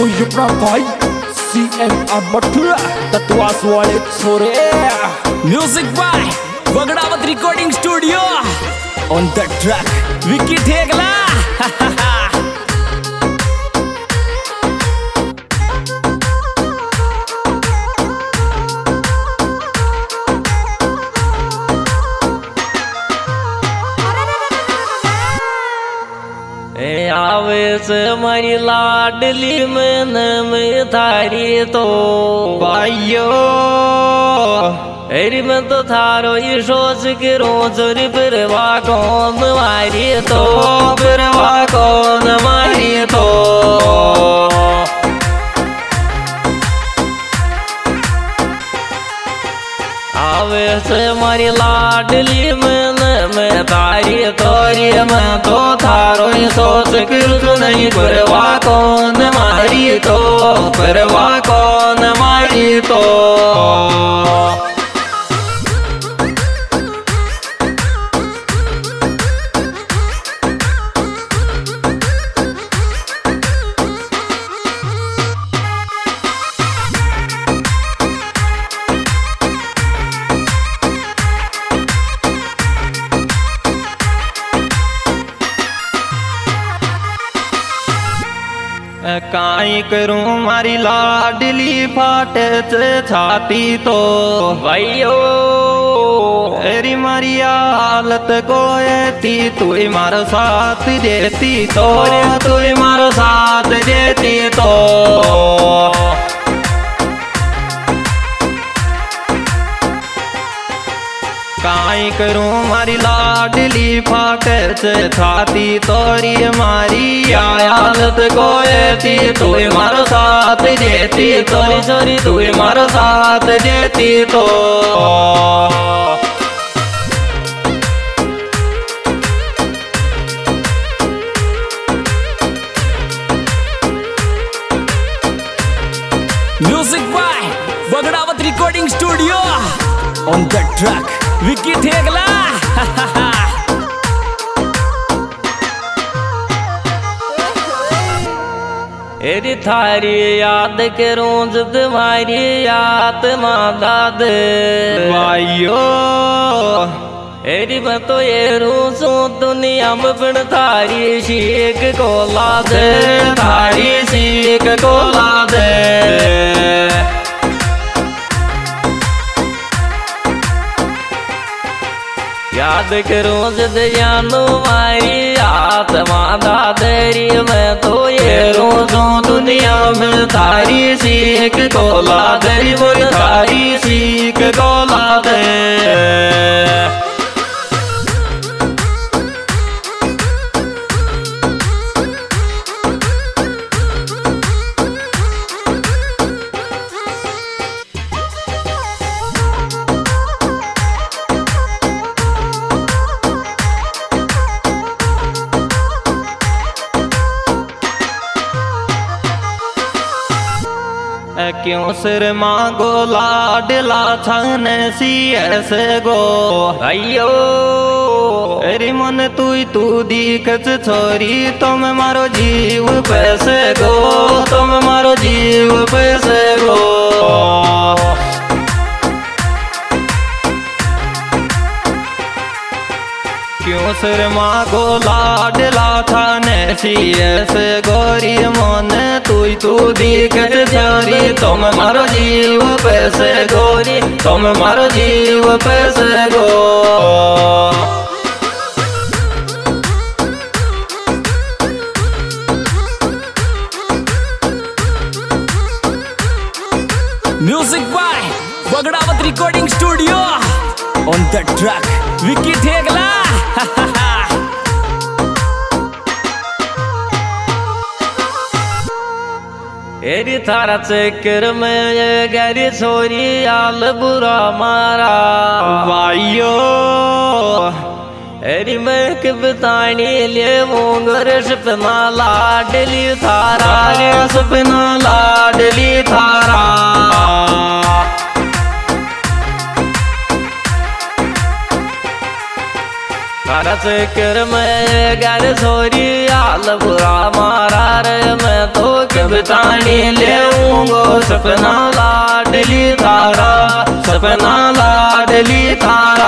तो ये अपना भाई CM बटुआ तत्वास वाले छोरे। Music by Bagdawat recording studio. On the track Vicky Thegla. आवे से हमारी लाडली में थारी तो भाइयो अरे मैं तो थारो ये सोच के रोज परवा कौन मारी तो परवा कौन मारी तो आवे से हमारी लाडली में तारी तोरी मैं तो थारो ही सोच कर नहीं परवा कौन मारी तो परवा कौन मारी तो काई करूं मारी लाडली फाटे छाती तो भाइयो अरे मारी हालत को थी तू मारो साथ देती तो तू मारो साथ देती तो काई करूं मारी लाडली फाटे छाती तोरी मारी हालत को थी तू मारो साथ देती तोरी छोरी तू मारो साथ देती तो music by Bagdawat recording studio. On the track Vicky Thegla. एरी थारी याद के रोज तुम्हारी याद मादाद भाइयो एरी मैं तो ये रूसू दुनिया में बिन थारी शीख को ला दे थारी शीख को ला दे याद करूं जदयानो मारी आत्मा दादरी मैं तो ये रोजों दुनिया में थारी सीख को ला दे मुझे थारी सीख को ला दे क्यों सिर मांगो लाडला छन सी ऐसे गो अयो अरे मन तू दीखच छोरी तुम मारो जीव पैसे गो तुम मारो जीव पैसे गो क्यों सिर मांगो लाडला थाने सी ऐसे गोरी मन तू दीखच छोरी तुम मारो जीव पैसे गोरी तुम मारो जीव पैसे गो music by Bagdawat recording studio. On the track Vicky Thegla. एरी थारा चक्कर में ये गरी छोरी आल बुरा मारा भाइयो एरी मैं के बतानी ले मोंगर सपना लाडली थारा रे सपना लाडली थारा तारा चक्कर में घर छोरी आल बुरा मारा रे मैं तो कब तानी लेऊंगो सपना लाडली तारा, सपना लाडली तारा।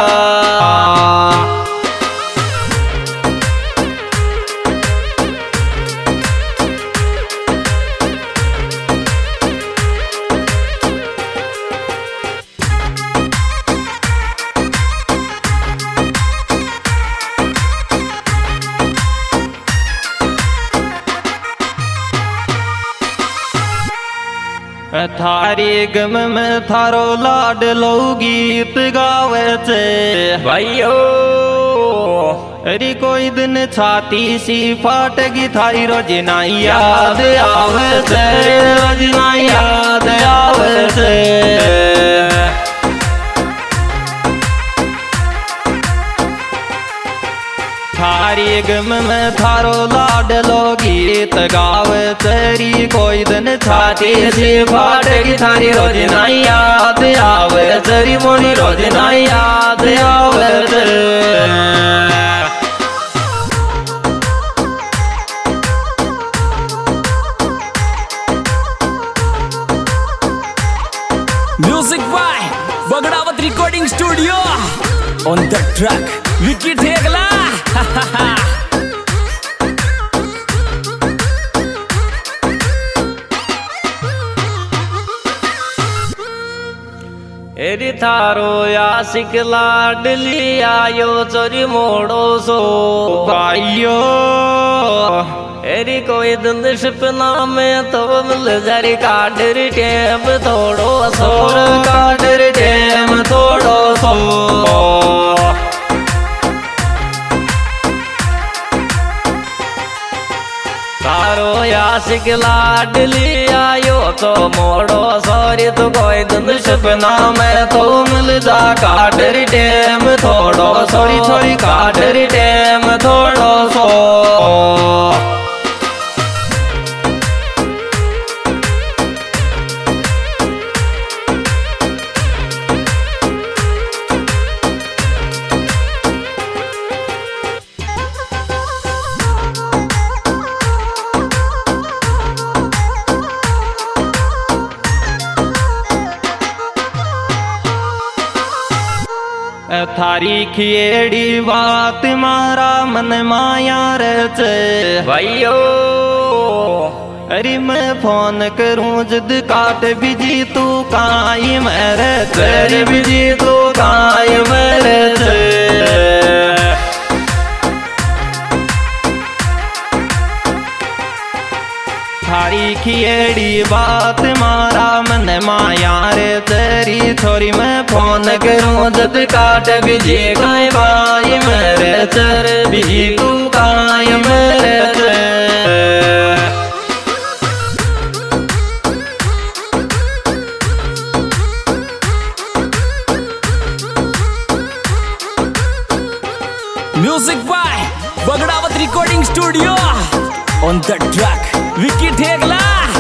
थारी गम में थारो लाडलो गीत गावे छे भाइयो। अरे कोई दिन छाती सी फाटगी थारी रोजना याद आवे छे, रोजना याद आवे छे। थारी गम में थारो लाडलो गीत गावे तेरी कोई दिन छाती सी फाटगी थारी रोजना याद आवे तेरी मोरी रोजना याद आवे तेरी। Music by Bagdawat Recording Studio. On the track, Vicky Thegla. एरी थारो आशिक लाडली आयो चोरी मोड़ो सो भाइयो। एरी कोई दिन सपना में तो मिल जारी काडर टेम थोड़ो सो, काडर टेम थोड़ो सो। तारो आशिक लाडली आयो तो मोड़ो सॉरी तो कोई दिन सपना में तो मिल जा काडर टेम थोड़ो सॉरी, थोड़ी काडर टेम थोड़ो सो। थारी खिएड़ी बात मारा मन माया रचे भाइयो। अरे मैं फोन करूं जिद काट बिजी तू काई मेरे तेरे बिजी तू काई मेरे से। थारी खिएड़ी बात मारा मन माया रे तेरी छोरी मैं फोन करूं जद काट बिजी गाय बाई मेरे चर बिजी तू गाय मेरे चर। Music by Bagdawat Recording Studio. On the track, Vicky Thegla.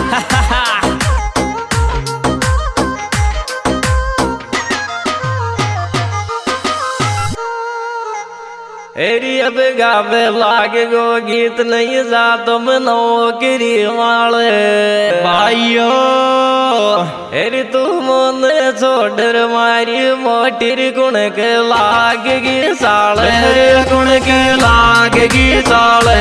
एरी अब गावे लागे गो गीत नहीं जा तुम नौकरी वाले भाइयो। एरी तू मन छोड़ मारी मोटी गुण के लागेगी साले, गुण के लागेगी साले।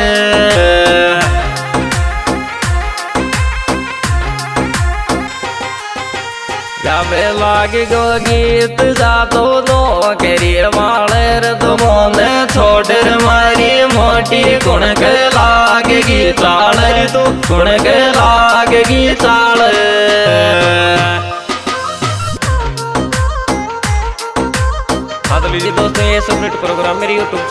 गावे लागे गो गीत जा तो नौकरी वाले रे तुम छोड़ मारी मोटी गुण के लागेगी चाल, तू गुण के लागेगी चाल। हाँ तो लीजिए दोस्तों, ये सब प्रोग्राम मेरी YouTube